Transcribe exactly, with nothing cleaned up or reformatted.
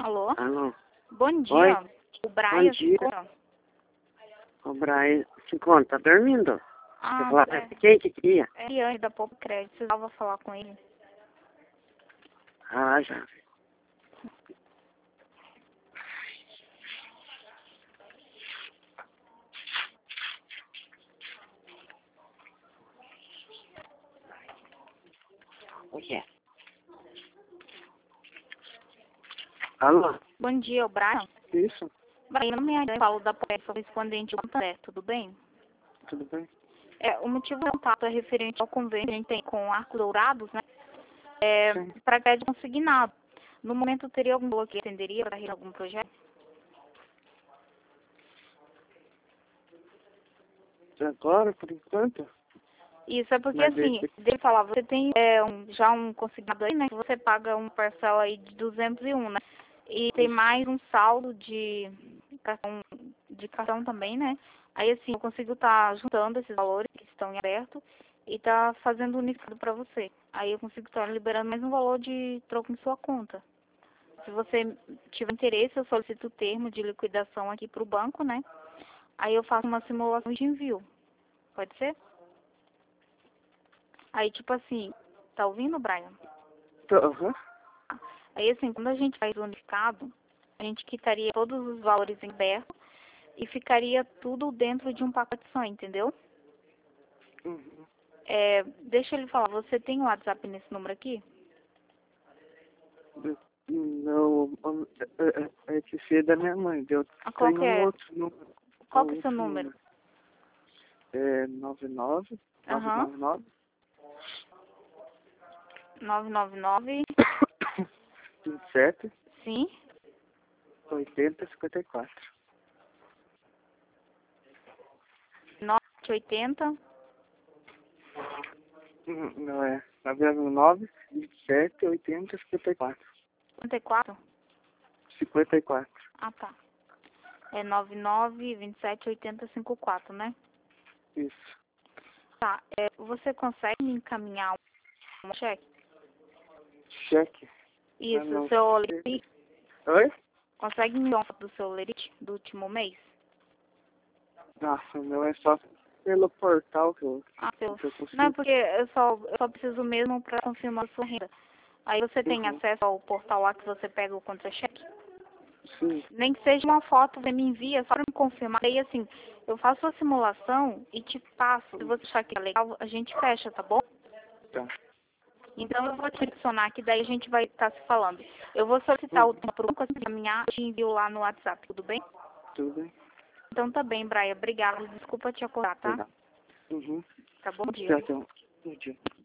Alô? Alô? Bom dia. Oi? O Brian Bom dia. ficou? O Brian se encontra, tá dormindo? Você Ah, falou, é. quem que queria? É Iane da Pouco Crédito. Precisava falar com ele. Ah, já. O quê? Alô? Bom dia, o Brian. Isso, Brian, meu nome é Iane, eu falo da Pouco, sou correspondente do Santander, tudo bem? tudo bem? É, o motivo do contato é referente ao convênio que a gente tem com Arcos Dourados, né? É, Sim. para crédito consignado. No momento, teria algum valor que atenderia para realizar algum projeto? Agora, por enquanto? Isso é porque, Mas assim, esse... deixa eu falar, você tem é, um, já um consignado aí, né? Que você paga uma parcela aí de duzentos e um, né? E tem Isso. mais um saldo de cartão, de cartão também, né? Aí, assim, eu consigo estar juntando esses valores que estão em aberto e tá fazendo unificado para você. Aí eu consigo estar liberando mais um valor de troco em sua conta. Se você tiver interesse, eu solicito o termo de liquidação aqui para o banco, né? Aí eu faço uma simulação de envio. Pode ser? Aí, tipo assim, tá ouvindo, Brian? Tô, aham. Aí, assim, quando a gente faz o unificado, a gente quitaria todos os valores em aberto e ficaria tudo dentro de um pacote só, entendeu? Uhum. É, deixa ele falar, você tem o WhatsApp nesse número aqui? Não, um, é, é, é que ser da minha mãe, eu Ah, qual tenho que um é? outro número. Qual Um que é o seu outro número? número. É nove nove, nove Aham. nove nove, nove nove nove. vinte e sete, Sim. oitenta, cinquenta e quatro. nove oitenta. Hum, Não é. nove nove, vinte e sete, oitenta, cinquenta e quatro. cinquenta e quatro. cinquenta e quatro. Ah, tá. É nove nove, vinte e sete, oitenta, cinquenta e quatro, né? Isso. Tá. É, você consegue me encaminhar um cheque? Cheque. Ah, Isso, o não seu sei. limite. Oi? Consegue me dar uma foto do seu limite do último mês? Nossa, o meu é só pelo portal que eu, Ah, seu. que eu Não, é consigo. porque eu só, eu só preciso mesmo para confirmar a sua renda. Aí você tem Uhum. acesso ao portal lá que você pega o contra-cheque? Sim. Nem que seja uma foto, você me envia só para me confirmar. Aí, assim, eu faço a simulação e te passo. Se você achar que é legal, a gente fecha, tá bom? Tá. Então, eu vou te adicionar aqui, daí a gente vai estar se falando. Eu vou solicitar o Uhum. tempo para o banco, caminhar, te envio lá no WhatsApp, tudo bem? Tudo bem? Então, tá bem, Braia. Obrigada. Desculpa te acordar, tá? Legal. Uhum. Tá bom dia. Tchau, tchau. Bom dia.